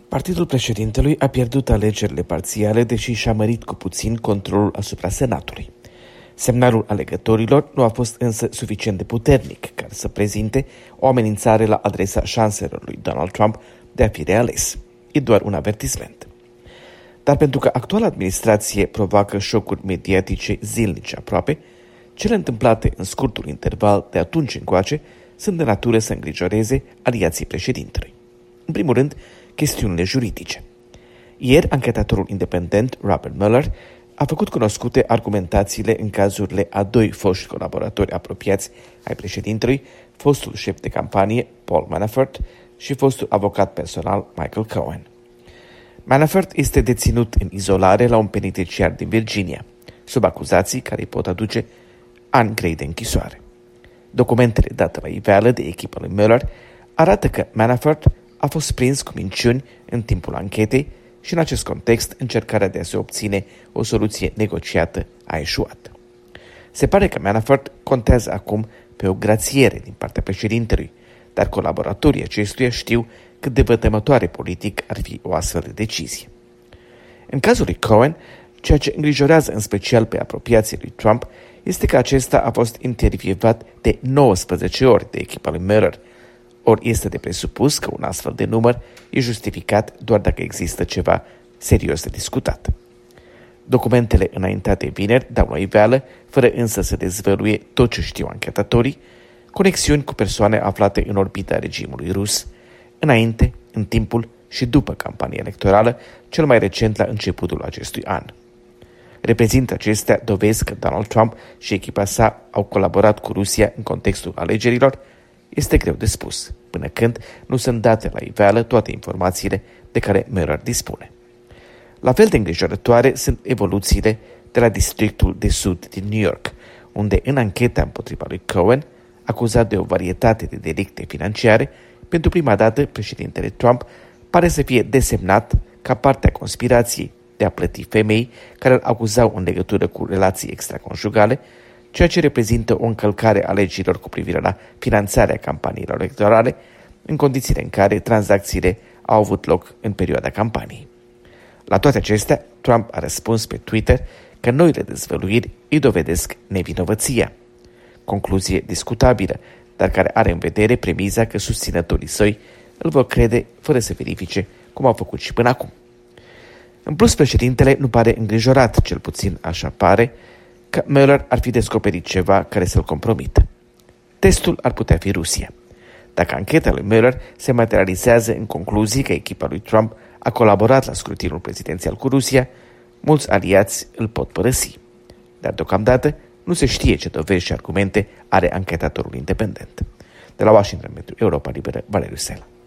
Partidul președintelui a pierdut alegerile parțiale, deși și-a mărit cu puțin controlul asupra Senatului. Semnalul alegătorilor nu a fost însă suficient de puternic ca să prezinte o amenințare la adresa șanselor lui Donald Trump de a fi reales. E doar un avertisment. Dar pentru că actuala administrație provoacă șocuri mediatice zilnice aproape, cele întâmplate în scurtul interval de atunci încoace sunt de natură să îngrijoreze aliații președintelui. În primul rând, chestiunile juridice. Ieri, anchetatorul independent Robert Mueller a făcut cunoscute argumentațiile în cazurile a doi foști colaboratori apropiați ai președintelui, fostul șef de campanie Paul Manafort și fostul avocat personal Michael Cohen. Manafort este deținut în izolare la un penitenciar din Virginia, sub acuzații care îi pot aduce ani grei de închisoare. Documentele date la iveală de echipa lui Mueller arată că Manafort a fost prins cu minciuni în timpul anchetei și în acest context încercarea de a se obține o soluție negociată a eșuat. Se pare că Manafort contează acum pe o grațiere din partea președintelui, dar colaboratorii acestuia știu cât de vătămătoare politic ar fi o astfel de decizie. În cazul lui Cohen, ceea ce îngrijorează în special pe apropiații lui Trump este că acesta a fost intervievat de 19 ori de echipa lui Mueller, ori este de presupus că un astfel de număr e justificat doar dacă există ceva serios de discutat. Documentele înaintate vineri dau la iveală, fără însă să dezvăluie tot ce știu anchetatorii, conexiuni cu persoane aflate în orbita regimului rus, înainte, în timpul și după campania electorală, cel mai recent la începutul acestui an. Reprezintă acestea dovezi că Donald Trump și echipa sa au colaborat cu Rusia în contextul alegerilor? Este greu de spus, până când nu sunt date la iveală toate informațiile de care Mueller dispune. La fel de îngrijorătoare sunt evoluțiile de la districtul de sud din New York, unde în ancheta împotriva lui Cohen, acuzat de o varietate de delicte financiare, pentru prima dată președintele Trump pare să fie desemnat ca parte a conspirației de a plăti femei care îl acuzau în legătură cu relații extraconjugale, ceea ce reprezintă o încălcare a legilor cu privire la finanțarea campaniilor electorale, în condițiile în care tranzacțiile au avut loc în perioada campaniei. La toate acestea, Trump a răspuns pe Twitter că noile dezvăluiri îi dovedesc nevinovăția. Concluzie discutabilă, dar care are în vedere premiza că susținătorii săi îl vor crede fără să verifice cum au făcut și până acum. În plus, președintele nu pare îngrijorat, cel puțin așa pare, că Mueller ar fi descoperit ceva care să-l compromită. Testul ar putea fi Rusia. Dacă ancheta lui Mueller se materializează în concluzii că echipa lui Trump a colaborat la scrutinul prezidențial cu Rusia, mulți aliați îl pot părăsi. Dar deocamdată nu se știe ce dovezi și argumente are anchetatorul independent. De la Washington pentru Europa Liberă, Valeriu Sela.